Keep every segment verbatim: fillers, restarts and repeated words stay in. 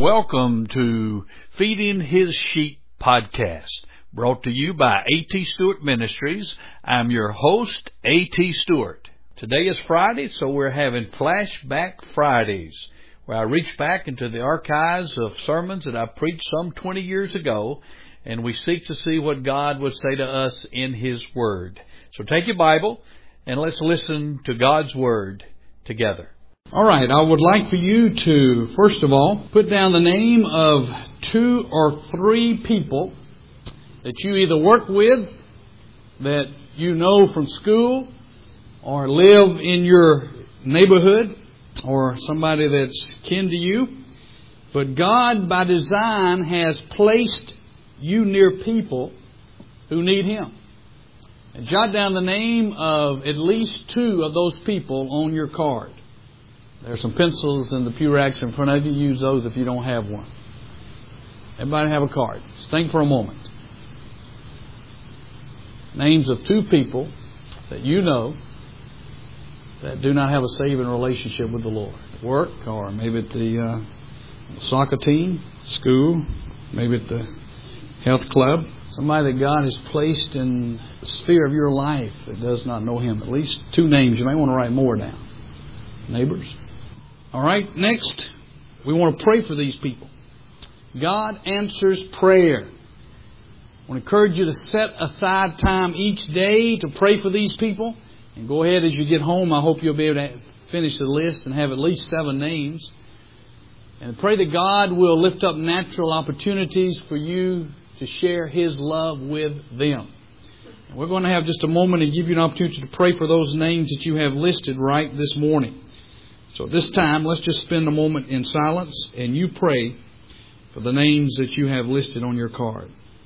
Welcome to Feeding His Sheep podcast, brought to you by A T Stewart Ministries. I'm your host, A T Stewart. Today is Friday, so we're having Flashback Fridays, where I reach back into the archives of sermons that I preached some twenty years ago, and we seek to see what God would say to us in His Word. So take your Bible, and let's listen to God's Word together. All right, I would like for you to, first of all, put down the name of two or three people that you either work with, that you know from school, or live in your neighborhood, or somebody that's kin to you. But God, by design, has placed you near people who need Him. And jot down the name of at least two of those people on your card. There are some pencils in the pew racks in front of you. Use those if you don't have one. Everybody have a card. Just think for a moment. Names of two people that you know that do not have a saving relationship with the Lord. At work, or maybe at the uh, soccer team, school, maybe at the health club. Somebody that God has placed in the sphere of your life that does not know Him. At least two names. You may want to write more down. Neighbors. All right, next, we want to pray for these people. God answers prayer. I want to encourage you to set aside time each day to pray for these people. And go ahead as you get home. I hope you'll be able to finish the list and have at least seven names. And pray that God will lift up natural opportunities for you to share His love with them. And we're going to have just a moment and give you an opportunity to pray for those names that you have listed right this morning. So at this time, let's just spend a moment in silence and you pray for the names that you have listed on your card.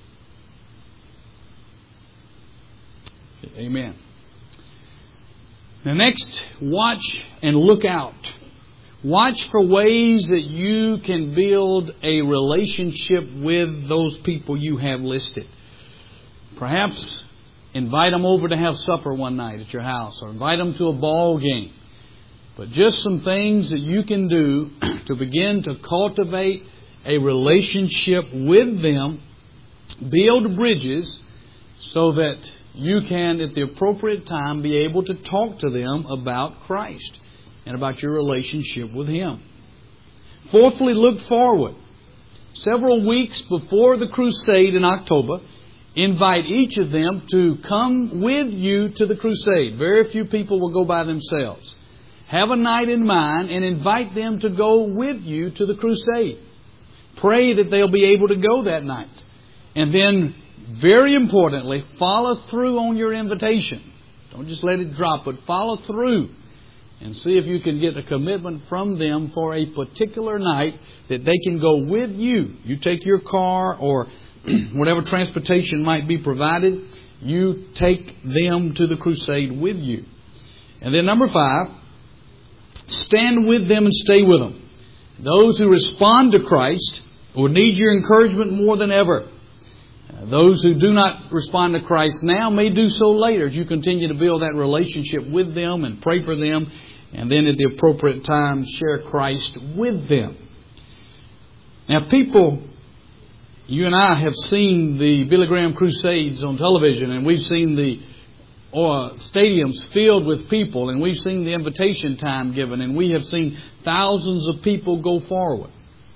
Amen. Now next, watch and look out. Watch for ways that you can build a relationship with those people you have listed. Perhaps invite them over to have supper one night at your house, or invite them to a ball game. But just some things that you can do to begin to cultivate a relationship with them, build bridges so that you can, at the appropriate time, be able to talk to them about Christ and about your relationship with Him. Fourthly, look forward. Several weeks before the crusade in October, invite each of them to come with you to the crusade. Very few people will go by themselves. Have a night in mind and invite them to go with you to the crusade. Pray that they'll be able to go that night. And then, very importantly, follow through on your invitation. Don't just let it drop, but follow through and see if you can get a commitment from them for a particular night that they can go with you. You take your car or whatever transportation might be provided. You take them to the crusade with you. And then number five, stand with them and stay with them. Those who respond to Christ will need your encouragement more than ever. Those who do not respond to Christ now may do so later as you continue to build that relationship with them and pray for them, and then at the appropriate time share Christ with them. Now people, you and I have seen the Billy Graham Crusades on television, and we've seen the or stadiums filled with people, and we've seen the invitation time given, and we have seen thousands of people go forward.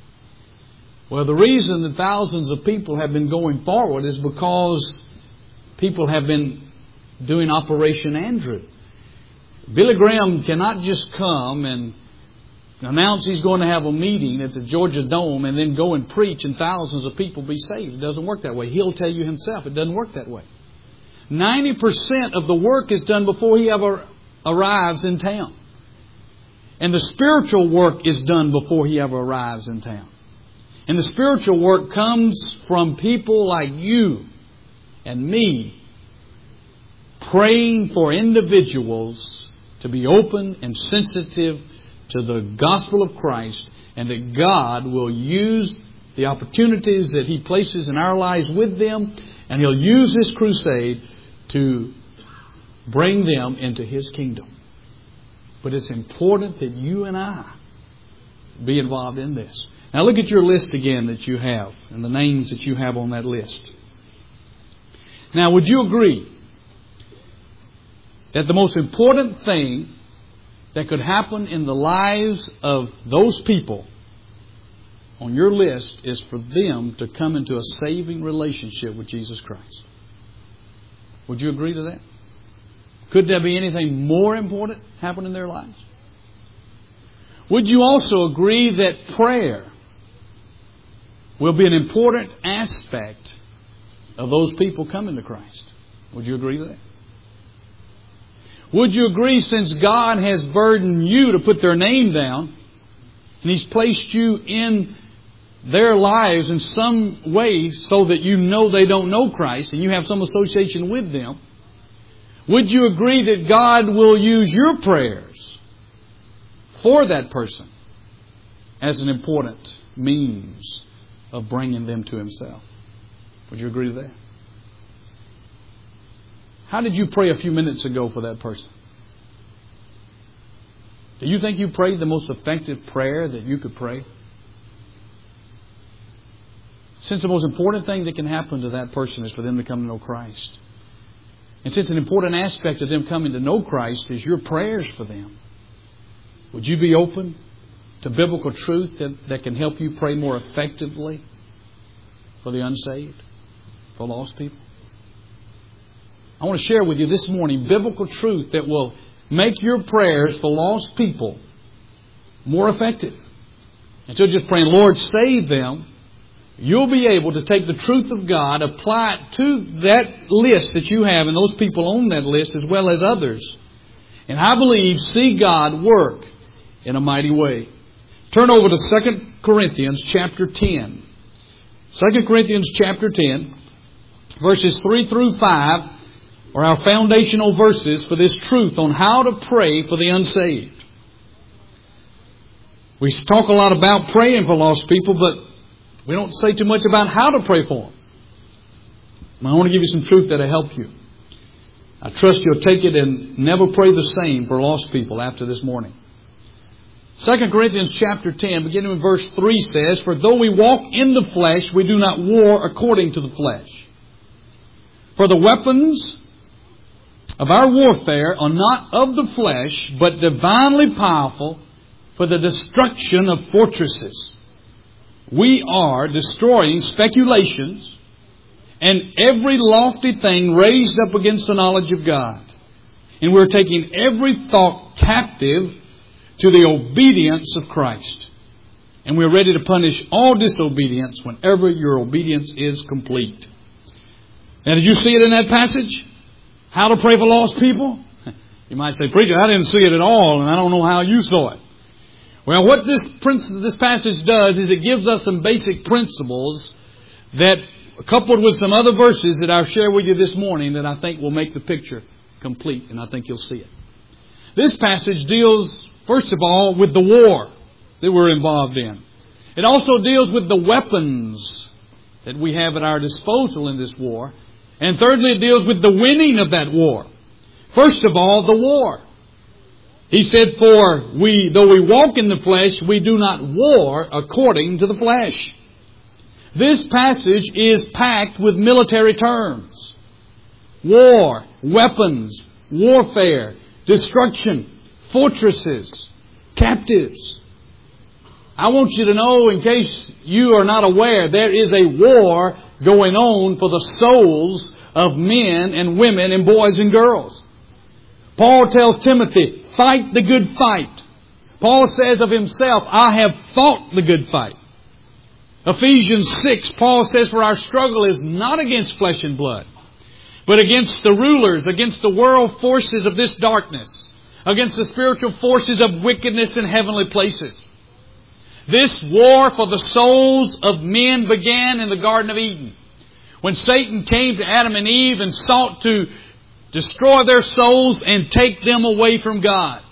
Well, the reason that thousands of people have been going forward is because people have been doing Operation Andrew. Billy Graham cannot just come and announce he's going to have a meeting at the Georgia Dome and then go and preach and thousands of people be saved. It doesn't work that way. He'll tell you himself it doesn't work that way. ninety percent of the work is done before he ever arrives in town. And the spiritual work is done before he ever arrives in town. And the spiritual work comes from people like you and me praying for individuals to be open and sensitive to the gospel of Christ, and that God will use the opportunities that He places in our lives with them, and He'll use this crusade to bring them into His kingdom. But it's important that you and I be involved in this. Now look at your list again that you have and the names that you have on that list. Now, would you agree that the most important thing that could happen in the lives of those people on your list is for them to come into a saving relationship with Jesus Christ? Would you agree to that? Could there be anything more important happen in their lives? Would you also agree that prayer will be an important aspect of those people coming to Christ? Would you agree to that? Would you agree, since God has burdened you to put their name down, and He's placed you in their lives in some way so that you know they don't know Christ and you have some association with them, would you agree that God will use your prayers for that person as an important means of bringing them to Himself? Would you agree to that? How did you pray a few minutes ago for that person? Do you think you prayed the most effective prayer that you could pray? Since the most important thing that can happen to that person is for them to come to know Christ, and since an important aspect of them coming to know Christ is your prayers for them, would you be open to biblical truth that, that can help you pray more effectively for the unsaved, for lost people? I want to share with you this morning biblical truth that will make your prayers for lost people more effective. Instead of just praying, Lord, save them, you'll be able to take the truth of God, apply it to that list that you have and those people on that list as well as others. And I believe see God work in a mighty way. Turn over to Second Corinthians chapter ten. Second Corinthians chapter ten, verses three through five are our foundational verses for this truth on how to pray for the unsaved. We talk a lot about praying for lost people, but we don't say too much about how to pray for them. I want to give you some truth that'll help you. I trust you'll take it and never pray the same for lost people after this morning. Second Corinthians chapter ten, beginning with verse three says, For though we walk in the flesh, we do not war according to the flesh. For the weapons of our warfare are not of the flesh, but divinely powerful for the destruction of fortresses. We are destroying speculations and every lofty thing raised up against the knowledge of God. And we're taking every thought captive to the obedience of Christ. And we're ready to punish all disobedience whenever your obedience is complete. Now, did you see it in that passage? How to pray for lost people? You might say, Preacher, I didn't see it at all, and I don't know how you saw it. Well, what this this passage does is it gives us some basic principles that, coupled with some other verses that I'll share with you this morning, that I think will make the picture complete, and I think you'll see it. This passage deals, first of all, with the war that we're involved in. It also deals with the weapons that we have at our disposal in this war. And thirdly, it deals with the winning of that war. First of all, the war. He said, For we, though we walk in the flesh, we do not war according to the flesh. This passage is packed with military terms. War, weapons, warfare, destruction, fortresses, captives. I want you to know, in case you are not aware, there is a war going on for the souls of men and women and boys and girls. Paul tells Timothy, fight the good fight. Paul says of himself, I have fought the good fight. Ephesians six, Paul says, for our struggle is not against flesh and blood, but against the rulers, against the world forces of this darkness, against the spiritual forces of wickedness in heavenly places. This war for the souls of men began in the Garden of Eden, when Satan came to Adam and Eve and sought to destroy their souls and take them away from God.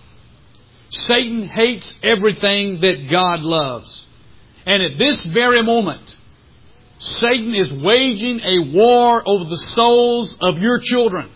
Satan hates everything that God loves. And at this very moment, Satan is waging a war over the souls of your children.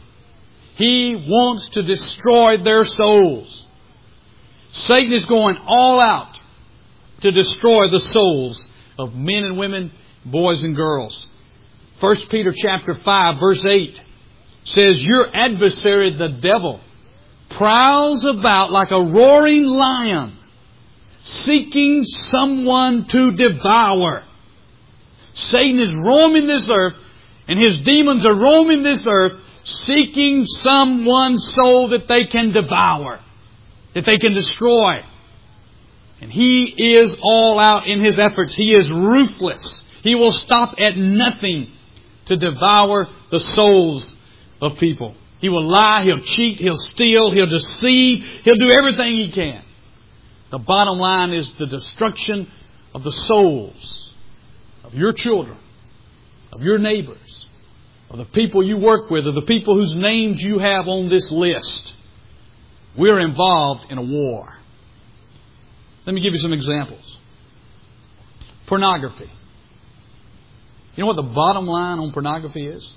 He wants to destroy their souls. Satan is going all out, to destroy the souls of men and women, boys and girls. First Peter chapter five, verse eight says, your adversary, the devil, prowls about like a roaring lion, seeking someone to devour. Satan is roaming this earth, and his demons are roaming this earth, seeking someone's soul that they can devour, that they can destroy. And he is all out in his efforts. He is ruthless. He will stop at nothing to devour the souls of people. He will lie, he'll cheat, he'll steal, he'll deceive, he'll do everything he can. The bottom line is the destruction of the souls of your children, of your neighbors, of the people you work with, of the people whose names you have on this list. We're involved in a war. Let me give you some examples. Pornography. You know what the bottom line on pornography is?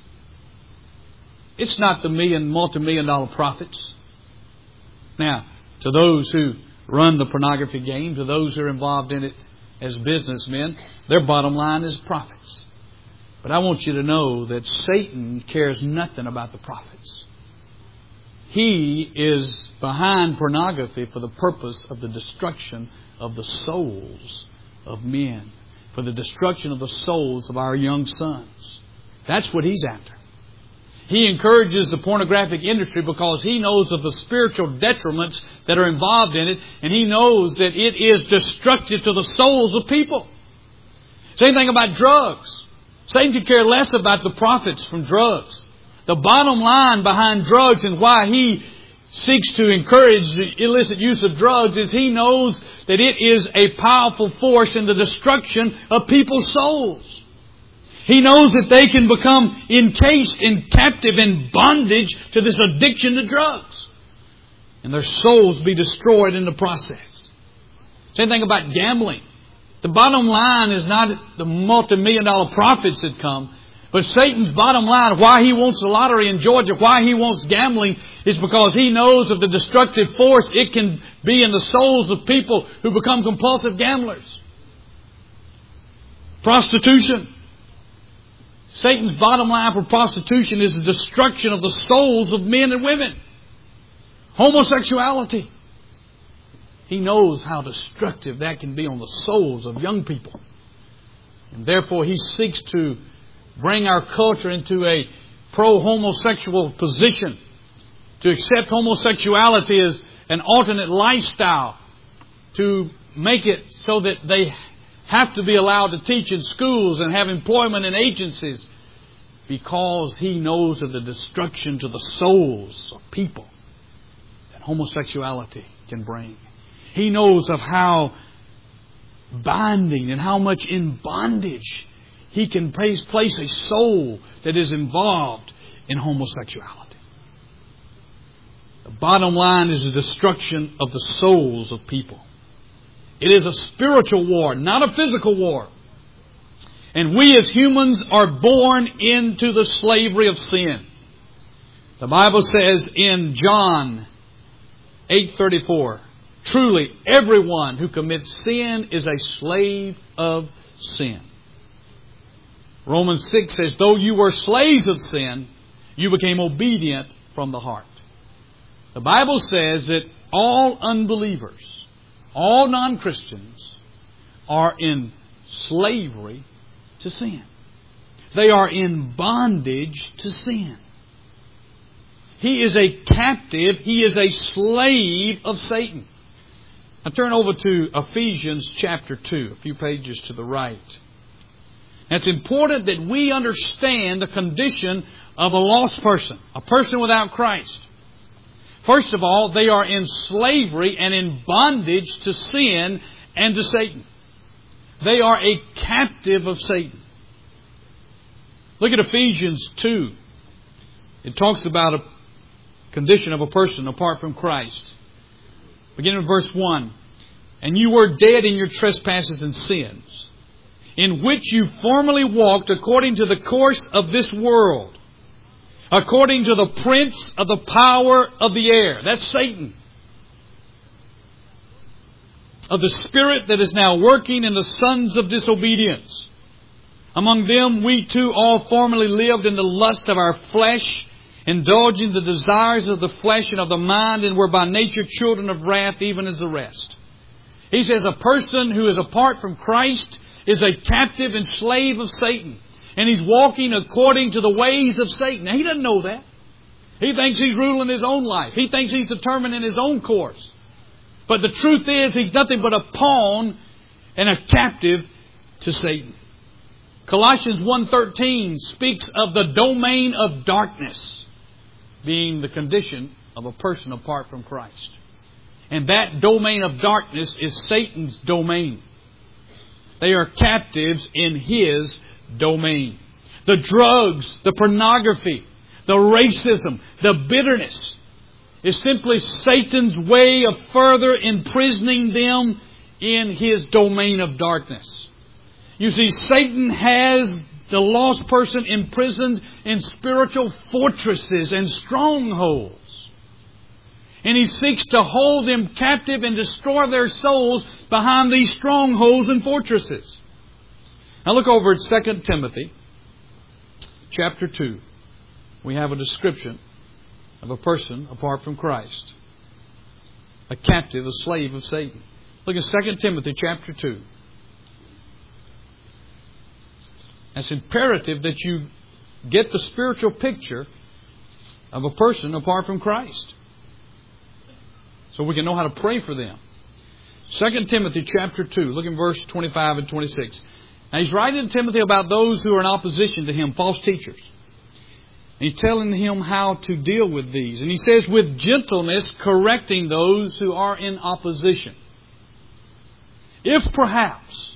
It's not the million, multi-million dollar profits. Now, to those who run the pornography game, to those who are involved in it as businessmen, their bottom line is profits. But I want you to know that Satan cares nothing about the profits. He is behind pornography for the purpose of the destruction of the souls of men, for the destruction of the souls of our young sons. That's what he's after. He encourages the pornographic industry because he knows of the spiritual detriments that are involved in it, and he knows that it is destructive to the souls of people. Same thing about drugs. Satan could care less about the profits from drugs. The bottom line behind drugs and why he seeks to encourage the illicit use of drugs is he knows that it is a powerful force in the destruction of people's souls. He knows that they can become encased and captive in bondage to this addiction to drugs, and their souls be destroyed in the process. Same thing about gambling. The bottom line is not the multi-million dollar profits that come, but Satan's bottom line, why he wants the lottery in Georgia, why he wants gambling, is because he knows of the destructive force it can be in the souls of people who become compulsive gamblers. Prostitution. Satan's bottom line for prostitution is the destruction of the souls of men and women. Homosexuality. He knows how destructive that can be on the souls of young people. And therefore he seeks to bring our culture into a pro-homosexual position, to accept homosexuality as an alternate lifestyle, to make it so that they have to be allowed to teach in schools and have employment in agencies, because he knows of the destruction to the souls of people that homosexuality can bring. He knows of how binding and how much in bondage he can place, place a soul that is involved in homosexuality. The bottom line is the destruction of the souls of people. It is a spiritual war, not a physical war. And we as humans are born into the slavery of sin. The Bible says in John eight thirty-four, truly everyone who commits sin is a slave of sin. Romans six says, though you were slaves of sin, you became obedient from the heart. The Bible says that all unbelievers, all non-Christians, are in slavery to sin. They are in bondage to sin. He is a captive. He is a slave of Satan. Now turn over to Ephesians chapter two, a few pages to the right. And it's important that we understand the condition of a lost person, a person without Christ. First of all, they are in slavery and in bondage to sin and to Satan. They are a captive of Satan. Look at Ephesians two. It talks about a condition of a person apart from Christ. Beginning with verse one. And you were dead in your trespasses and sins, in which you formerly walked according to the course of this world, according to the prince of the power of the air. That's Satan. of the spirit that is now working in the sons of disobedience. Among them we too all formerly lived in the lust of our flesh, indulging the desires of the flesh and of the mind, and were by nature children of wrath, even as the rest. He says a person who is apart from Christ is a captive and slave of Satan. And he's walking according to the ways of Satan. Now, he doesn't know that. He thinks he's ruling his own life. He thinks he's determining his own course. But the truth is, he's nothing but a pawn and a captive to Satan. Colossians one thirteen speaks of the domain of darkness being the condition of a person apart from Christ. And that domain of darkness is Satan's domain. They are captives in his domain. The drugs, the pornography, the racism, the bitterness is simply Satan's way of further imprisoning them in his domain of darkness. You see, Satan has the lost person imprisoned in spiritual fortresses and strongholds. And he seeks to hold them captive and destroy their souls behind these strongholds and fortresses. Now look over at Second Timothy chapter two. We have a description of a person apart from Christ. A captive, a slave of Satan. Look at Second Timothy chapter two. It's imperative that you get the spiritual picture of a person apart from Christ, so we can know how to pray for them. Second Timothy chapter two, look in verse twenty-five and twenty-six. Now he's writing to Timothy about those who are in opposition to him, false teachers. And he's telling him how to deal with these. And he says, with gentleness correcting those who are in opposition. If perhaps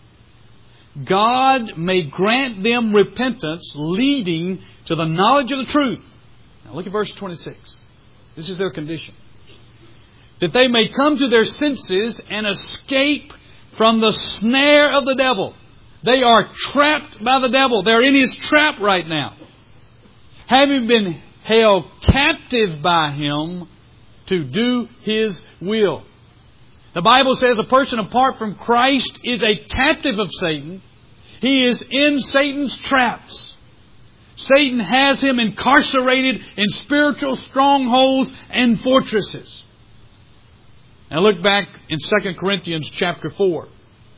God may grant them repentance leading to the knowledge of the truth. Now look at verse twenty-six. This is their condition. That they may come to their senses and escape from the snare of the devil. They are trapped by the devil. They're in his trap right now. Having been held captive by him to do his will. The Bible says a person apart from Christ is a captive of Satan. He is in Satan's traps. Satan has him incarcerated in spiritual strongholds and fortresses. Now look back in Second Corinthians chapter four.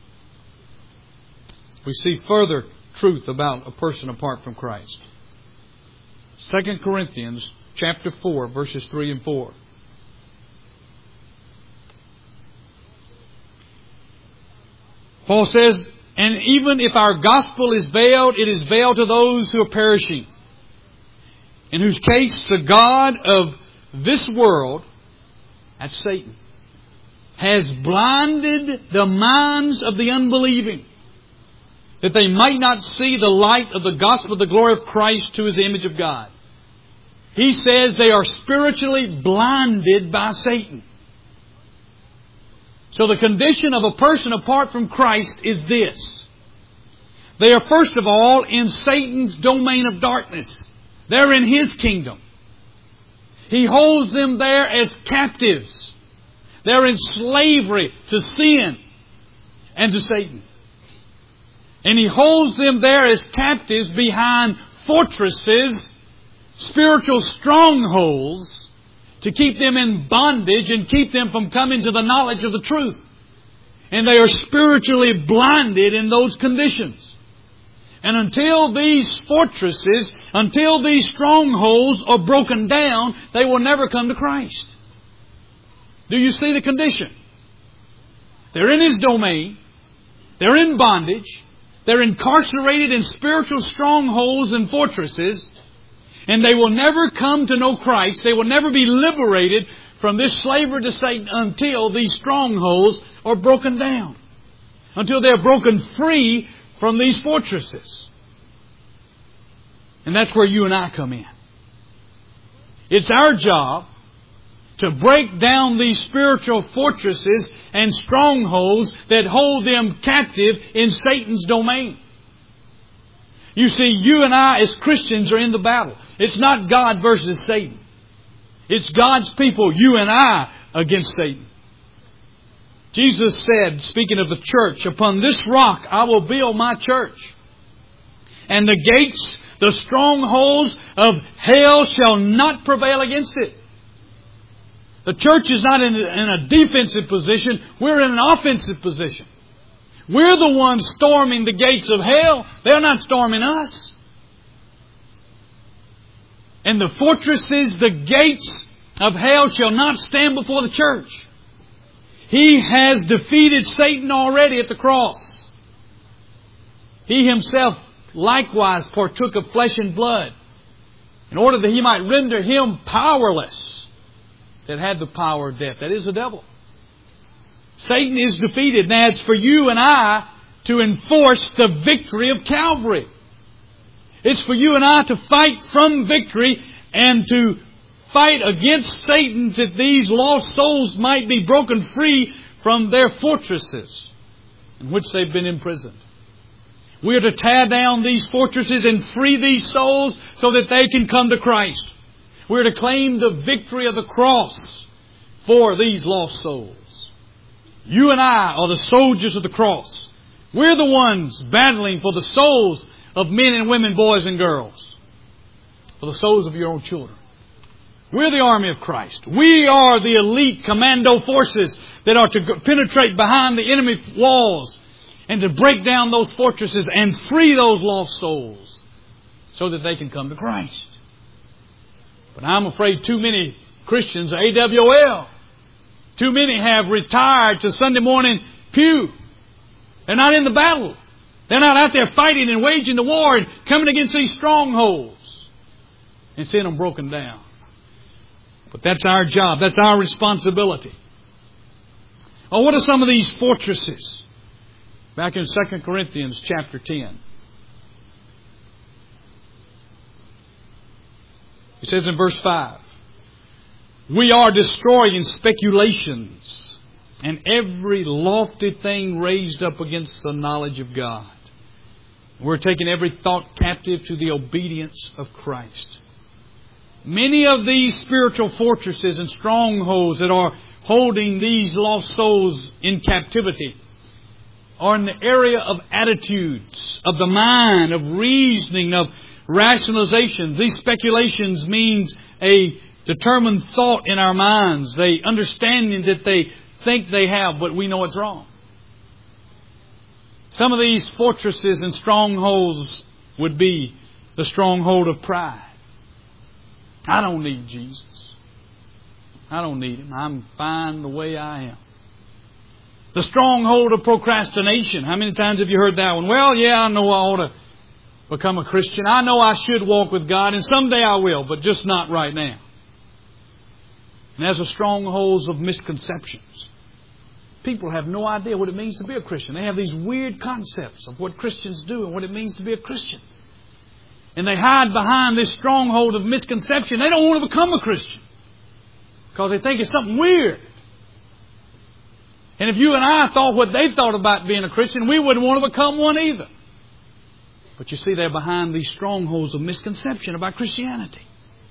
We see further truth about a person apart from Christ. Second Corinthians chapter four, verses three and four. Paul says, and even if our gospel is veiled, it is veiled to those who are perishing, in whose case the God of this world, that's Satan, has blinded the minds of the unbelieving, that they might not see the light of the gospel of the glory of Christ, who is the image of God. He says they are spiritually blinded by Satan. So the condition of a person apart from Christ is this. They are first of all in Satan's domain of darkness. They're in his kingdom. He holds them there as captives. They're in slavery to sin and to Satan. And he holds them there as captives behind fortresses, spiritual strongholds, to keep them in bondage and keep them from coming to the knowledge of the truth. And they are spiritually blinded in those conditions. And until these fortresses, until these strongholds are broken down, they will never come to Christ. Do you see the condition? They're in his domain. They're in bondage. They're incarcerated in spiritual strongholds and fortresses. And they will never come to know Christ. They will never be liberated from this slavery to Satan until these strongholds are broken down. Until they're broken free from these fortresses. And that's where you and I come in. It's our job to break down these spiritual fortresses and strongholds that hold them captive in Satan's domain. You see, you and I as Christians are in the battle. It's not God versus Satan. It's God's people, you and I, against Satan. Jesus said, speaking of the church, upon this rock I will build my church. And the gates, the strongholds of hell shall not prevail against it. The church is not in a defensive position. We're in an offensive position. We're the ones storming the gates of hell. They're not storming us. And the fortresses, the gates of hell shall not stand before the church. He has defeated Satan already at the cross. He Himself likewise partook of flesh and blood in order that He might render him powerless that had the power of death. That is the devil. Satan is defeated. Now it's for you and I to enforce the victory of Calvary. It's for you and I to fight from victory and to fight against Satan that these lost souls might be broken free from their fortresses in which they've been imprisoned. We are to tear down these fortresses and free these souls so that they can come to Christ. We are to claim the victory of the cross for these lost souls. You and I are the soldiers of the cross. We're the ones battling for the souls of men and women, boys and girls. For the souls of your own children. We're the army of Christ. We are the elite commando forces that are to penetrate behind the enemy walls and to break down those fortresses and free those lost souls so that they can come to Christ. But I'm afraid too many Christians are A W O L. Too many have retired to Sunday morning pew. They're not in the battle. They're not out there fighting and waging the war and coming against these strongholds and seeing them broken down. But that's our job. That's our responsibility. Oh, what are some of these fortresses? Back in Second Corinthians chapter ten. It says in verse five, we are destroying speculations and every lofty thing raised up against the knowledge of God. We're taking every thought captive to the obedience of Christ. Many of these spiritual fortresses and strongholds that are holding these lost souls in captivity are in the area of attitudes, of the mind, of reasoning, of rationalizations. These speculations means a determined thought in our minds, the understanding that they think they have, but we know it's wrong. Some of these fortresses and strongholds would be the stronghold of pride. I don't need Jesus. I don't need Him. I'm fine the way I am. The stronghold of procrastination. How many times have you heard that one? Well, yeah, I know I ought to become a Christian. I know I should walk with God, and someday I will, but just not right now. And there's the strongholds of misconceptions. People have no idea what it means to be a Christian. They have these weird concepts of what Christians do and what it means to be a Christian. And they hide behind this stronghold of misconception. They don't want to become a Christian because they think it's something weird. And if you and I thought what they thought about being a Christian, we wouldn't want to become one either. But you see, they're behind these strongholds of misconception about Christianity.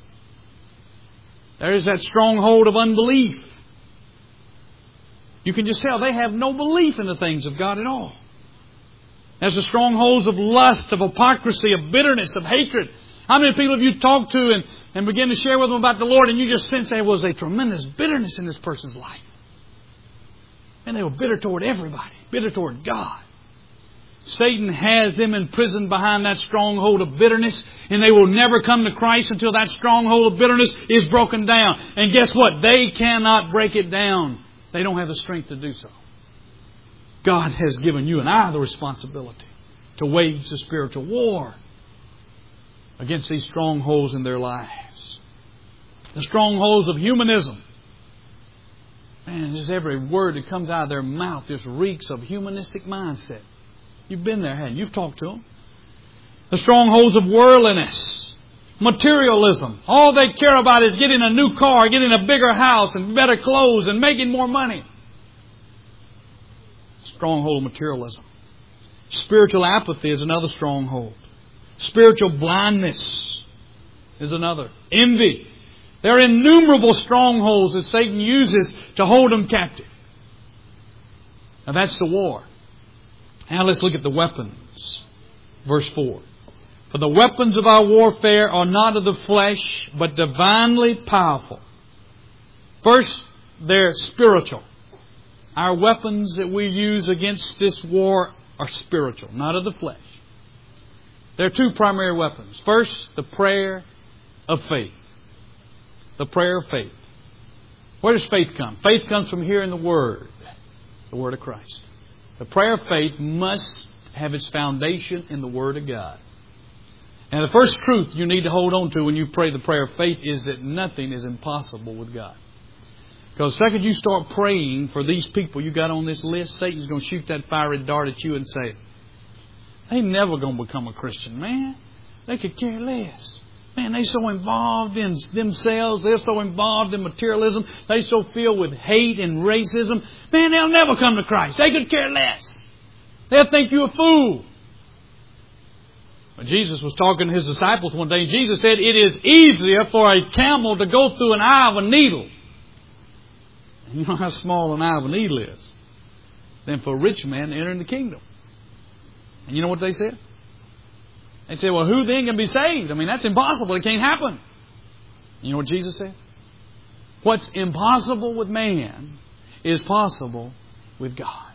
There is that stronghold of unbelief. You can just tell they have no belief in the things of God at all. There's the strongholds of lust, of hypocrisy, of bitterness, of hatred. How many people have you talked to and, and begin to share with them about the Lord and you just sense there was a tremendous bitterness in this person's life? And they were bitter toward everybody, bitter toward God. Satan has them imprisoned behind that stronghold of bitterness, and they will never come to Christ until that stronghold of bitterness is broken down. And guess what? They cannot break it down. They don't have the strength to do so. God has given you and I the responsibility to wage the spiritual war against these strongholds in their lives. The strongholds of humanism. Man, just every word that comes out of their mouth just reeks of humanistic mindset. You've been there, haven't you? You've talked to them. The strongholds of worldliness. Materialism. All they care about is getting a new car, getting a bigger house, and better clothes, and making more money. Stronghold of materialism. Spiritual apathy is another stronghold. Spiritual blindness is another. Envy. There are innumerable strongholds that Satan uses to hold them captive. Now that's the war. Now let's look at the weapons. Verse four. For the weapons of our warfare are not of the flesh, but divinely powerful. First, they're spiritual. Our weapons that we use against this war are spiritual, not of the flesh. There are two primary weapons. First, the prayer of faith. The prayer of faith. Where does faith come? Faith comes from hearing the Word. The Word of Christ. The prayer of faith must have its foundation in the Word of God. And the first truth you need to hold on to when you pray the prayer of faith is that nothing is impossible with God. Because the second you start praying for these people you got on this list, Satan's going to shoot that fiery dart at you and say, they never going to become a Christian, man. They could care less. Man, they so involved in themselves. They're so involved in materialism. They so filled with hate and racism. Man, they'll never come to Christ. They could care less. They'll think you're a fool. But Jesus was talking to His disciples one day. Jesus said, it is easier for a camel to go through an eye of a needle. You know how small an eye of a needle is. Than for a rich man to enter in the kingdom. And you know what they said? They said, well, who then can be saved? I mean, that's impossible. It can't happen. You know what Jesus said? What's impossible with man is possible with God.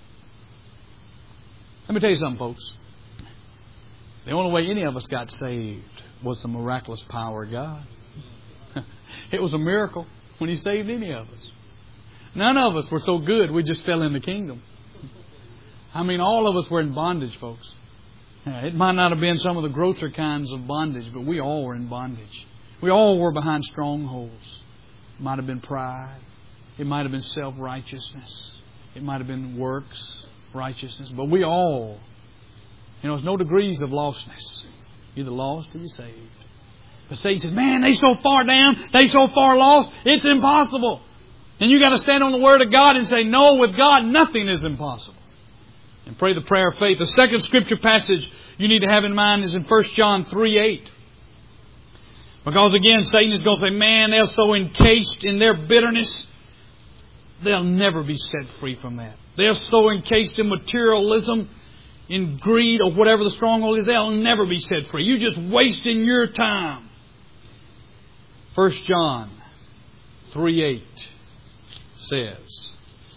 Let me tell you something, folks. The only way any of us got saved was the miraculous power of God. It was a miracle when He saved any of us. None of us were so good we just fell in the kingdom. I mean, all of us were in bondage, folks. It might not have been some of the grosser kinds of bondage, but we all were in bondage. We all were behind strongholds. It might have been pride. It might have been self-righteousness. It might have been works, righteousness. But we all, you know, there's no degrees of lostness. You're either lost or you're saved. But Satan says, man, they so far down, they so far lost, it's impossible. And you got to stand on the Word of God and say, no, with God, nothing is impossible. And pray the prayer of faith. The second Scripture passage you need to have in mind is in First John three eight. Because again, Satan is going to say, man, they're so encased in their bitterness, they'll never be set free from that. They're so encased in materialism, in greed, or whatever the stronghold is, they'll never be set free. You're just wasting your time. First John three eight says,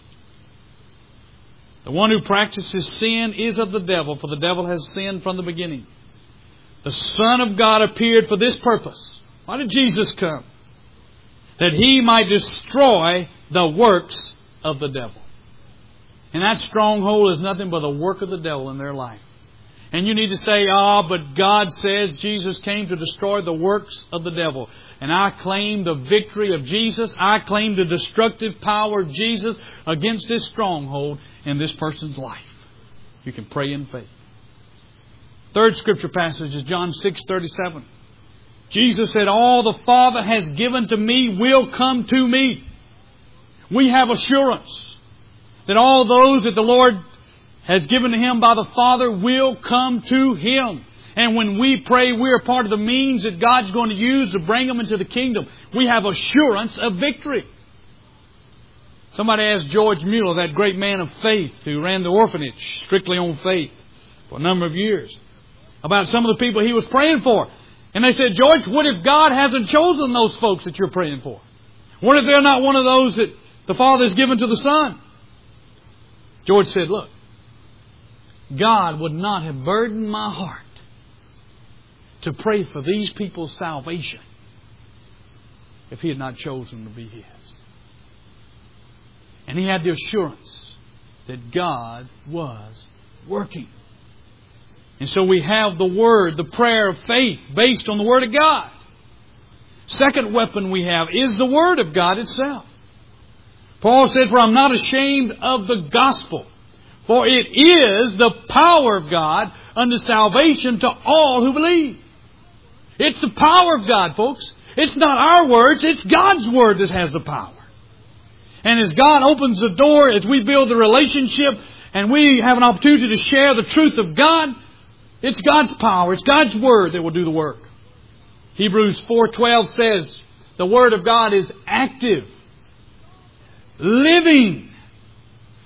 the one who practices sin is of the devil, for the devil has sinned from the beginning. The Son of God appeared for this purpose. Why did Jesus come? That He might destroy the works of the devil. And that stronghold is nothing but the work of the devil in their life. And you need to say, ah, but God says Jesus came to destroy the works of the devil. And I claim the victory of Jesus. I claim the destructive power of Jesus against this stronghold in this person's life. You can pray in faith. Third Scripture passage is John six thirty-seven. Jesus said, all the Father has given to me will come to me. We have assurance that all those that the Lord has given to Him by the Father will come to Him. And when we pray, we are part of the means that God's going to use to bring them into the kingdom. We have assurance of victory. Somebody asked George Mueller, that great man of faith who ran the orphanage strictly on faith for a number of years, about some of the people he was praying for. And they said, George, what if God hasn't chosen those folks that you're praying for? What if they're not one of those that the Father has given to the Son? George said, look, God would not have burdened my heart to pray for these people's salvation if He had not chosen to be His. And he had the assurance that God was working. And so we have the Word, the prayer of faith based on the Word of God. Second weapon we have is the Word of God itself. Paul said, for I'm not ashamed of the gospel, for it is the power of God unto salvation to all who believe. It's the power of God, folks. It's not our words, it's God's Word that has the power. And as God opens the door, as we build the relationship, and we have an opportunity to share the truth of God, it's God's power, it's God's Word that will do the work. Hebrews four twelve says, the Word of God is active, living,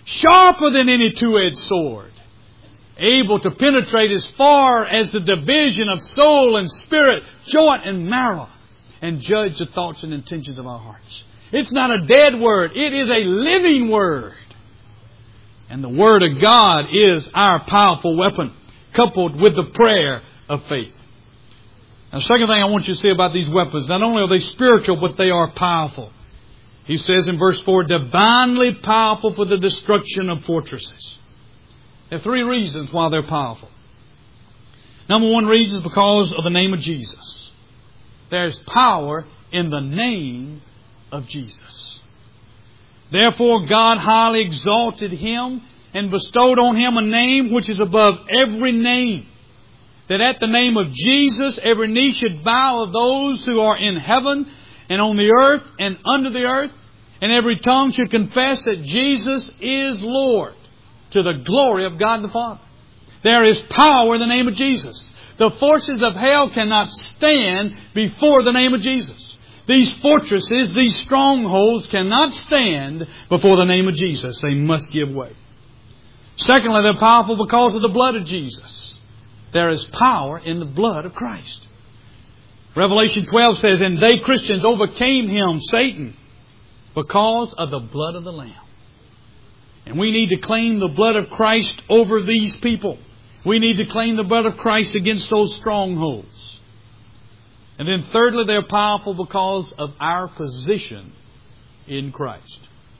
sharper than any two-edged sword, able to penetrate as far as the division of soul and spirit, joint and marrow, and judge the thoughts and intentions of our hearts. It's not a dead Word. It is a living Word. And the Word of God is our powerful weapon, coupled with the prayer of faith. Now, the second thing I want you to see about these weapons, not only are they spiritual, but they are powerful. He says in verse four, divinely powerful for the destruction of fortresses. There are three reasons why they're powerful. Number one reason is because of the name of Jesus. There's power in the name of Jesus. Therefore, God highly exalted Him and bestowed on Him a name which is above every name, that at the name of Jesus every knee should bow of those who are in heaven and on the earth and under the earth, and every tongue should confess that Jesus is Lord, to the glory of God the Father. There is power in the name of Jesus. The forces of hell cannot stand before the name of Jesus. These fortresses, these strongholds cannot stand before the name of Jesus. They must give way. Secondly, they're powerful because of the blood of Jesus. There is power in the blood of Christ. Revelation twelve says, and they, Christians, overcame him, Satan, because of the blood of the Lamb. And we need to claim the blood of Christ over these people. We need to claim the blood of Christ against those strongholds. And then thirdly, they're powerful because of our position in Christ.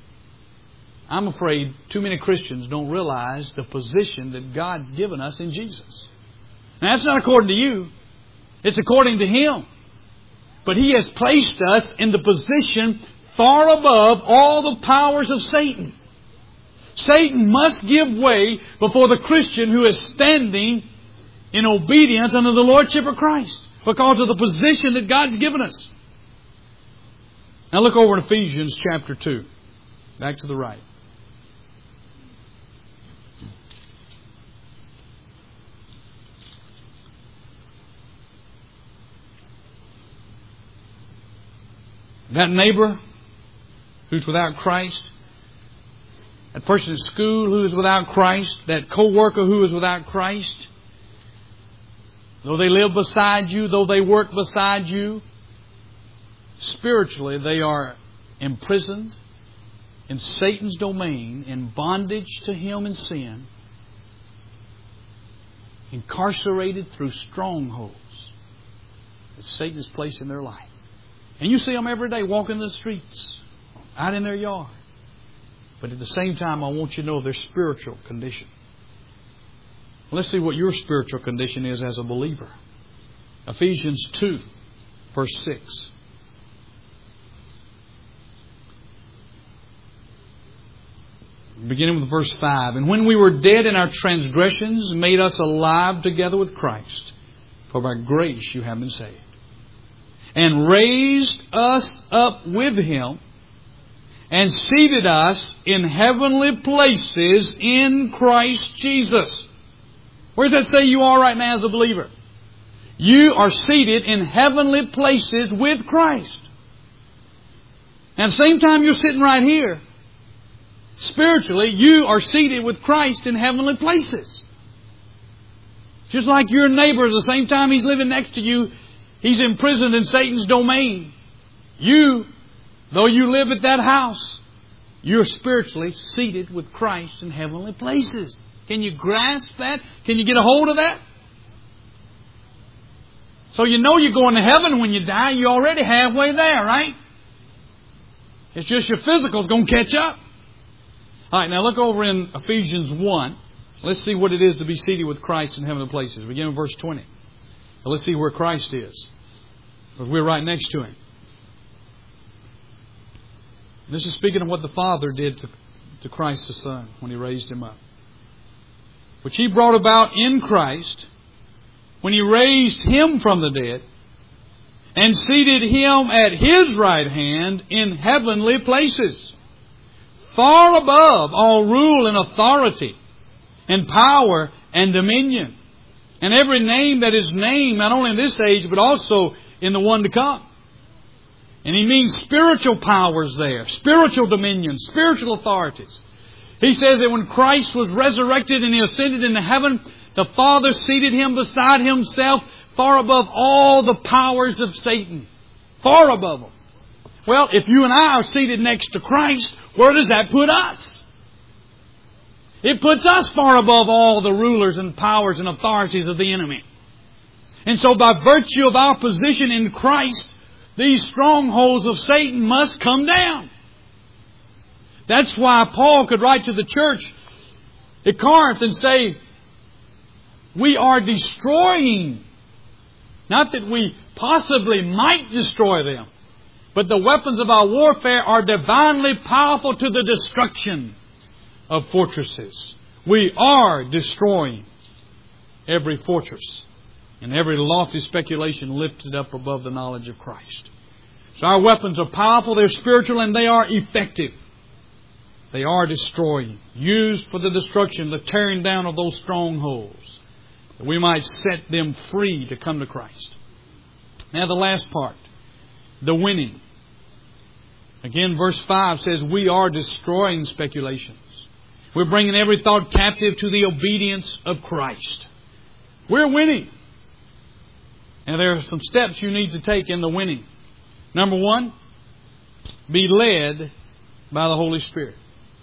I'm afraid too many Christians don't realize the position that God's given us in Jesus. Now, that's not according to you. It's according to Him. But He has placed us in the position far above all the powers of Satan. Satan must give way before the Christian who is standing in obedience under the Lordship of Christ, because of the position that God's given us. Now look over in Ephesians chapter two. Back to the right. That neighbor who's without Christ, that person at school who is without Christ, that co-worker who is without Christ, though they live beside you, though they work beside you, spiritually they are imprisoned in Satan's domain, in bondage to him in sin, incarcerated through strongholds that Satan has placed in their life. And you see them every day walking the streets, out in their yard. But at the same time, I want you to know their spiritual condition. Let's see what your spiritual condition is as a believer. Ephesians two, verse six. Beginning with verse five. And when we were dead in our transgressions, made us alive together with Christ. For by grace you have been saved. And raised us up with Him, and seated us in heavenly places in Christ Jesus. Where does that say you are right now as a believer? You are seated in heavenly places with Christ. And at the same time you're sitting right here, spiritually, you are seated with Christ in heavenly places. Just like your neighbor, at the same time he's living next to you, he's imprisoned in Satan's domain. You, though you live at that house, you're spiritually seated with Christ in heavenly places. Can you grasp that? Can you get a hold of that? So you know you're going to heaven when you die. You're already halfway there, right? It's just your physical's going to catch up. All right, now look over in Ephesians one. Let's see what it is to be seated with Christ in heavenly places. Begin in verse twenty. Now let's see where Christ is, because we're right next to Him. This is speaking of what the Father did to, to Christ the Son when He raised Him up, which He brought about in Christ when He raised Him from the dead and seated Him at His right hand in heavenly places, far above all rule and authority and power and dominion, and every name that is named, not only in this age, but also in the one to come. And He means spiritual powers there, spiritual dominion, spiritual authorities. He says that when Christ was resurrected and He ascended into heaven, the Father seated Him beside Himself far above all the powers of Satan. Far above them. Well, if you and I are seated next to Christ, where does that put us? It puts us far above all the rulers and powers and authorities of the enemy. And so by virtue of our position in Christ, these strongholds of Satan must come down. That's why Paul could write to the church at Corinth and say, we are destroying. Not that we possibly might destroy them, but the weapons of our warfare are divinely powerful to the destruction of fortresses. We are destroying every fortress and every lofty speculation lifted up above the knowledge of Christ. So our weapons are powerful, they're spiritual, and they are effective. They are destroying, used for the destruction, the tearing down of those strongholds, that we might set them free to come to Christ. Now the last part, the winning. Again, verse five says, we are destroying speculations. We're bringing every thought captive to the obedience of Christ. We're winning. And there are some steps you need to take in the winning. Number one, be led by the Holy Spirit.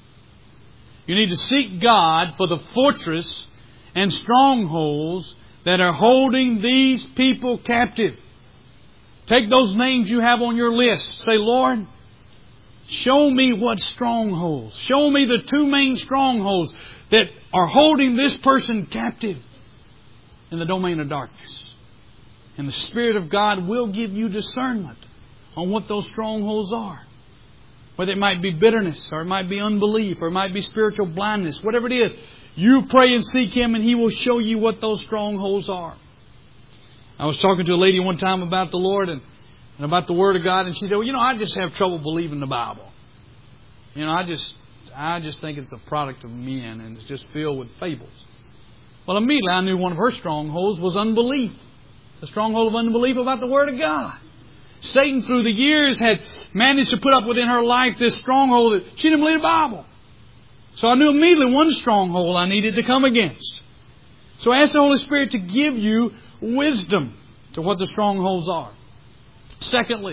You need to seek God for the fortress and strongholds that are holding these people captive. Take those names you have on your list. Say, Lord, show me what strongholds. Show me the two main strongholds that are holding this person captive in the domain of darkness. And the Spirit of God will give you discernment on what those strongholds are. Whether it might be bitterness, or it might be unbelief, or it might be spiritual blindness. Whatever it is, you pray and seek Him and He will show you what those strongholds are. I was talking to a lady one time about the Lord and, and about the Word of God, and she said, well, you know, I just have trouble believing the Bible. You know, I just I just think it's a product of men and it's just filled with fables. Well, immediately I knew one of her strongholds was unbelief. The stronghold of unbelief about the Word of God. Satan through the years had managed to put up within her life this stronghold that she didn't believe the Bible. So I knew immediately one stronghold I needed to come against. So I asked the Holy Spirit to give you wisdom to what the strongholds are. Secondly,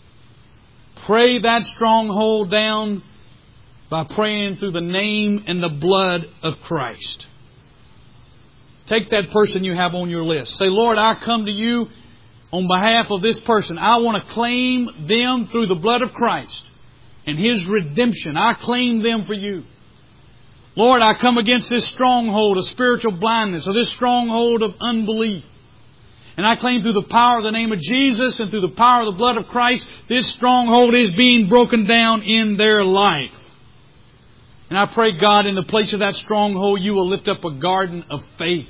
pray that stronghold down by praying through the name and the blood of Christ. Take that person you have on your list. Say, Lord, I come to you on behalf of this person. I want to claim them through the blood of Christ and His redemption. I claim them for you. Lord, I come against this stronghold of spiritual blindness or this stronghold of unbelief. And I claim through the power of the name of Jesus and through the power of the blood of Christ, this stronghold is being broken down in their life. And I pray, God, in the place of that stronghold, you will lift up a garden of faith.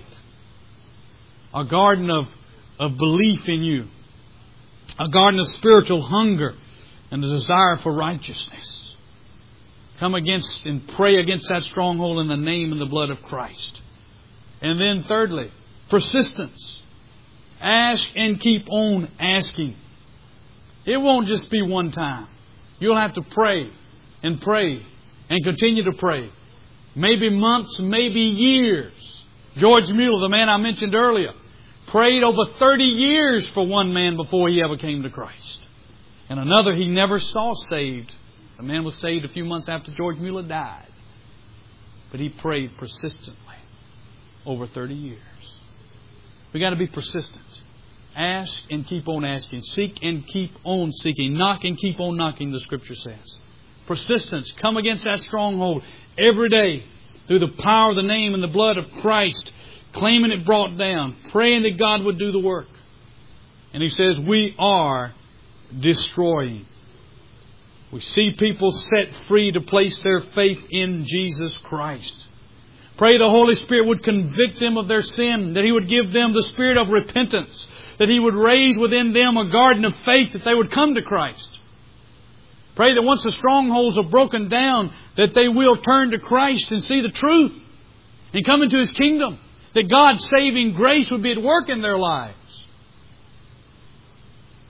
A garden of of belief in you. A garden of spiritual hunger and a desire for righteousness. Come against and pray against that stronghold in the name and the blood of Christ. And then thirdly, persistence. Ask and keep on asking. It won't just be one time. You'll have to pray and pray and continue to pray. Maybe months, maybe years. George Mueller, the man I mentioned earlier, prayed over thirty years for one man before he ever came to Christ. And another he never saw saved. The man was saved a few months after George Mueller died. But he prayed persistently over thirty years. We've got to be persistent. Ask and keep on asking. Seek and keep on seeking. Knock and keep on knocking, the Scripture says. Persistence. Come against that stronghold every day through the power of the name and the blood of Christ. Claiming it brought down. Praying that God would do the work. And He says, we are destroying. We see people set free to place their faith in Jesus Christ. Pray the Holy Spirit would convict them of their sin. That He would give them the spirit of repentance. That He would raise within them a garden of faith that they would come to Christ. Pray that once the strongholds are broken down, that they will turn to Christ and see the truth. And come into His kingdom. That God's saving grace would be at work in their lives.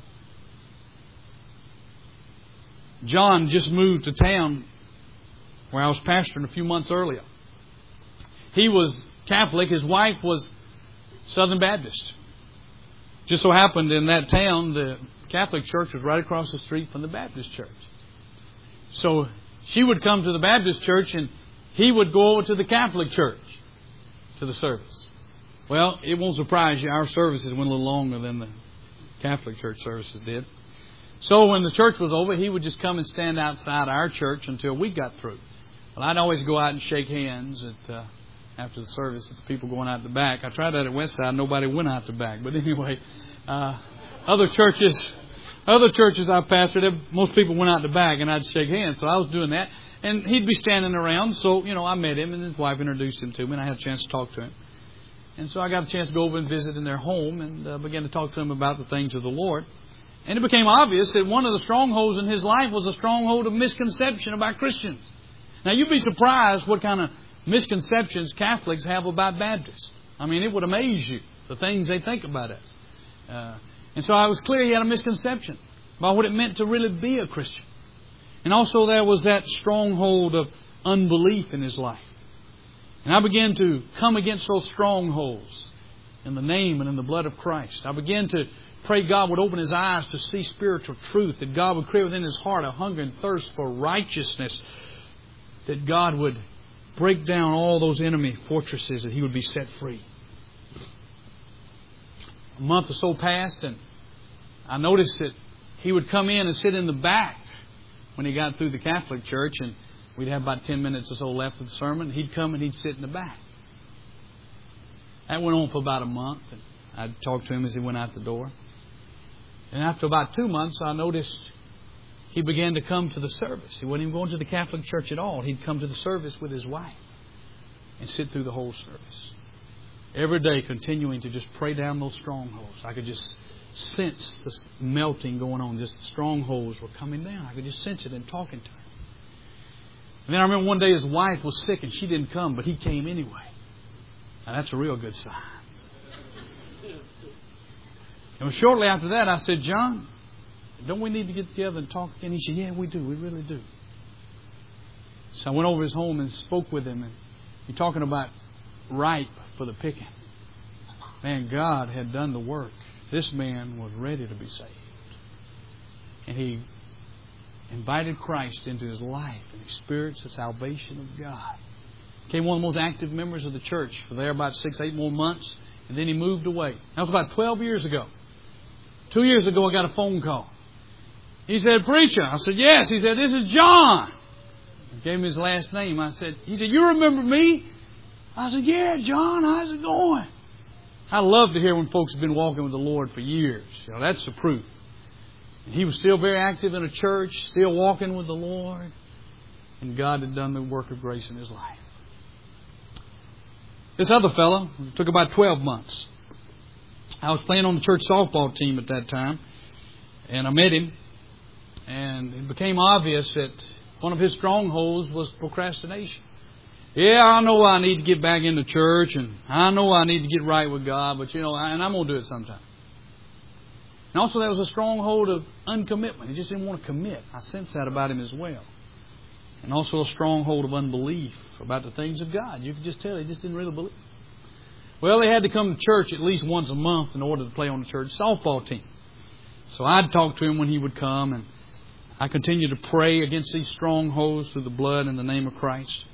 John just moved to town where I was pastoring a few months earlier. He was Catholic. His wife was Southern Baptist. Just so happened in that town, the Catholic church was right across the street from the Baptist church. So she would come to the Baptist church and he would go over to the Catholic church to the service. Well, it won't surprise you, our services went a little longer than the Catholic church services did. So when the church was over, he would just come and stand outside our church until we got through. Well, I'd always go out and shake hands at, uh, after the service with the people going out the back. I tried that at Westside. Nobody went out the back. But anyway, uh, other churches, other churches I pastored, most people went out the back and I'd shake hands. So I was doing that. And he'd be standing around. So, you know, I met him and his wife introduced him to me and I had a chance to talk to him. And so I got a chance to go over and visit in their home and uh, began to talk to him about the things of the Lord. And it became obvious that one of the strongholds in his life was a stronghold of misconception about Christians. Now, you'd be surprised what kind of misconceptions Catholics have about Baptists. I mean, it would amaze you, the things they think about us. Uh, and so I was clear he had a misconception about what it meant to really be a Christian. And also there was that stronghold of unbelief in his life. And I began to come against those strongholds in the name and in the blood of Christ. I began to pray God would open his eyes to see spiritual truth, that God would create within his heart a hunger and thirst for righteousness, that God would break down all those enemy fortresses, that he would be set free. A month or so passed and I noticed that he would come in and sit in the back when he got through the Catholic church, and we'd have about ten minutes or so left of the sermon. He'd come and he'd sit in the back. That went on for about a month, and I'd talk to him as he went out the door. And after about two months, I noticed he began to come to the service. He wasn't even going to the Catholic church at all. He'd come to the service with his wife and sit through the whole service. Every day continuing to just pray down those strongholds. I could just sense the melting going on. Just strongholds were coming down. I could just sense it in talking to him. And then I remember one day his wife was sick and she didn't come, but he came anyway. Now that's a real good sign. And shortly after that I said, John, don't we need to get together and talk again? He said, yeah, we do. We really do. So I went over his home and spoke with him. And you're talking about ripe for the picking. Man, God had done the work. This man was ready to be saved. And he invited Christ into his life and experienced the salvation of God. Became one of the most active members of the church for there about six, eight more months. And then he moved away. That was about twelve years ago. Two years ago, I got a phone call. He said, preacher. I said, yes. He said, this is John. I gave him his last name. I said, he said, you remember me? I said, yeah, John, how's it going? I love to hear when folks have been walking with the Lord for years. You know, that's the proof. And he was still very active in a church, still walking with the Lord. And God had done the work of grace in his life. This other fellow, it took about twelve months. I was playing on the church softball team at that time. And I met him. And it became obvious that one of his strongholds was procrastination. Yeah, I know I need to get back into church, and I know I need to get right with God, but you know, and I'm going to do it sometime. And also there was a stronghold of uncommitment. He just didn't want to commit. I sensed that about him as well. And also a stronghold of unbelief about the things of God. You could just tell he just didn't really believe. Well, they had to come to church at least once a month in order to play on the church softball team. So I'd talk to him when he would come, and I continued to pray against these strongholds through the blood and the name of Christ.